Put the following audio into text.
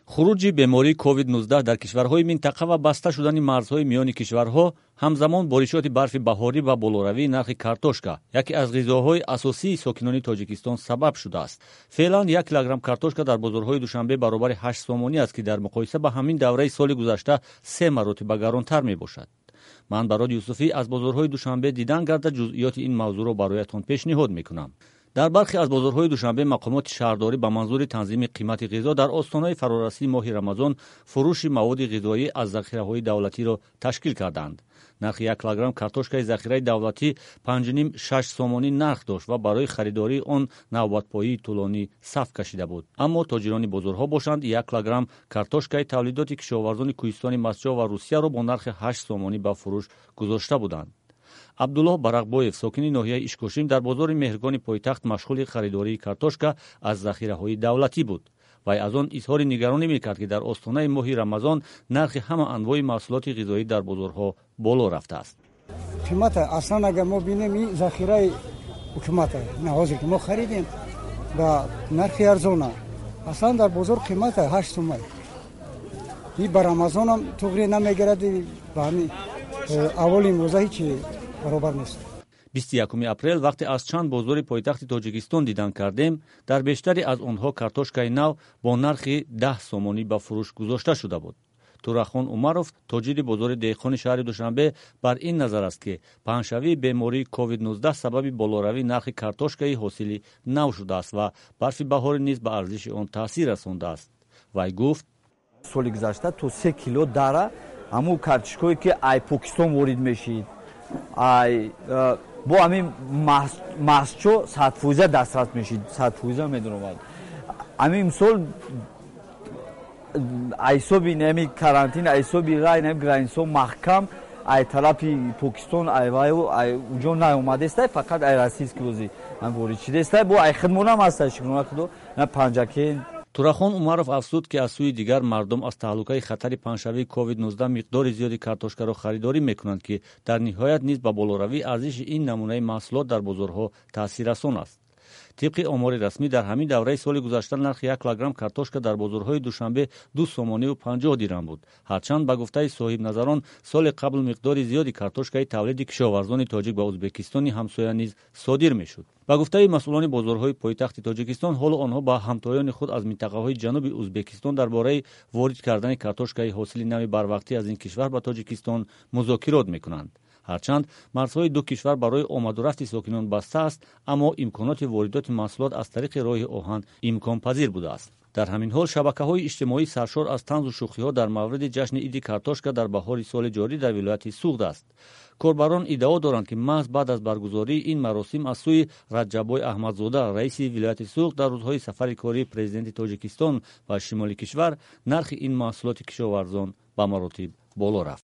хуруҷи бемории COVID-19 дар кишварҳои минтақа ва баста шудани марзҳои миёни кишварҳо ҳамзамон боришоти барфи баҳорӣ ва болоравии нархи картошка яке аз ғизоҳои асосии сокинони Тоҷикистон сабаб шудааст. Феълан 1 килограмм картошка дар бозорҳои Душанбе баробари 8 сомонӣ аст ки дар муқоиса ба ҳамин давраи соли гузашта 3 маротиба гаронтар мебошад. Ман Бароди Юсуфӣ аз бозорҳои Душанбе дидан гарда ҷузъиёти ин мавзӯъро бароятон пешниҳод мекунам. дар бархе аз бозорҳои Душанбе мақомоти шаҳрдорӣ ба манзури танзими қимати ғизо дар остонаи фарорасии моҳи Рамазон фурӯши маводи ғизоӣ аз захираҳои давлатиро ташкил карданд. нархи 1 килограмм картошкаи захираи давлатӣ 5.5-6 сомонӣ нарх дошт ва барои харидории он навбатпоии тӯлонӣ саф кашида буд. аммо тоҷирони бозорҳо бошанд 1 килограмм картошкаи тавлидоти кишоварзони Кӯҳистони Масҷоҳ ва Русияро бо нархи 8 сомонӣ ба фурӯш гузошта буданд. Абдуллоҳ Барақбоев, сокини ноҳияи Ишкошим, дар бозори Меҳргони пойтахт машғули харидории картошка аз захираҳои давлатӣ буд. вай аз он изҳори нигаронӣ мекард, ки дар остонаи моҳи Рамазон нархи ҳама анвои маҳсулоти ғизоӣ дар бозорҳо боло рафтааст. Қимата аслан агар мо бинем ин захираи ҳукумата на ҳозир ки мо харидем ба нархи арзона, аслан дар бозор қимата 8 сомон. И ба Рамазонам туғри намегирад, ба ҳамин аввали имрӯза ҳичи баробар нест. 21 апрел вақте аз чанд бозори пойтахти Тоҷикистон дидан кардем, дар бештари аз онҳо картошкаи нав бо нархи 10 сомонӣ ба фурӯш гузошта шуда буд. Турахон Умаров, тоҷири бозори Деҳқони шаҳри Душанбе, бар ин назар аст, ки паҳншавии бемории COVID-19 сабаби болоравии нархи картошкаи ҳосили нав шудааст ва барфи баҳорӣ низ ба арзиши он таъсир расондааст. Вай гуфт: соли гузашта то 3 кило дара ҳамун картошкое ки ай Покистон ворид мешид, ай бо ҳамин маҳсчо 100% дастрас мешид, 100% медаромад. ҳамин имсол айсоби нами карантина, айсоби рай нами граница маҳкам ай тарафи Покистон ай вай уҷо наомадест, фақат ай российский рози ворид шидест, бо ай хидмонам аст шикрона худо на панҷакен. Турахон Умаров афзуд, ки аз сӯи дигар мардум аз таҳлукаи хатари паҳншавии COVID-19 миқдори зиёди картошкаро харидорӣ мекунанд, ки дар ниҳоят низ ба болоравии арзиши ин намунаи маҳсулот дар бозорҳо таъсиррасон аст. طبق آمار رسمی در همین دوره سال گذشته نرخ 1 کیلوگرم کارتوشکا در بازارهای دوشنبه 2 سومانی و 50 دیرم بود. هرچند به گفته صاحب نظران سال قبل مقدار زیادی کارتوشکای تولید کشاورزان تاجیک به ازبکستان همسایه نیز صادر میشد. به گفته مسئولان بازارهای پایتخت تاجیکستان، حال آنها با همتایان خود از منطقه‌های جنوب ازبکستان درباره وارد کردن کارتوشکای حاصل نمی بروقتی از این کشور به تاجیکستان مذاکرات میکنند. هرچند مرزهای دو کشور برای آمد و رفت ساکنان بسته است، اما امکانات واردات محصولات از طریق راه آهن امکان پذیر بوده است. در همین حال شبکه‌های اجتماعی سرشار از طنز و شوخی‌ها در مورد جشن عید کارتوشکا در بهار سال جاری در ولایت سوغد است. کاربران ادعا دارند که محض بعد از برگزاری این مراسم از سوی رجبای احمدزاده رئیس ولایت سوغد در روزهای سفر کاری پرزیدنت تاجیکستان و شمال کشور، نرخ این محصولات کشاورزان به مراتب بالا رفت.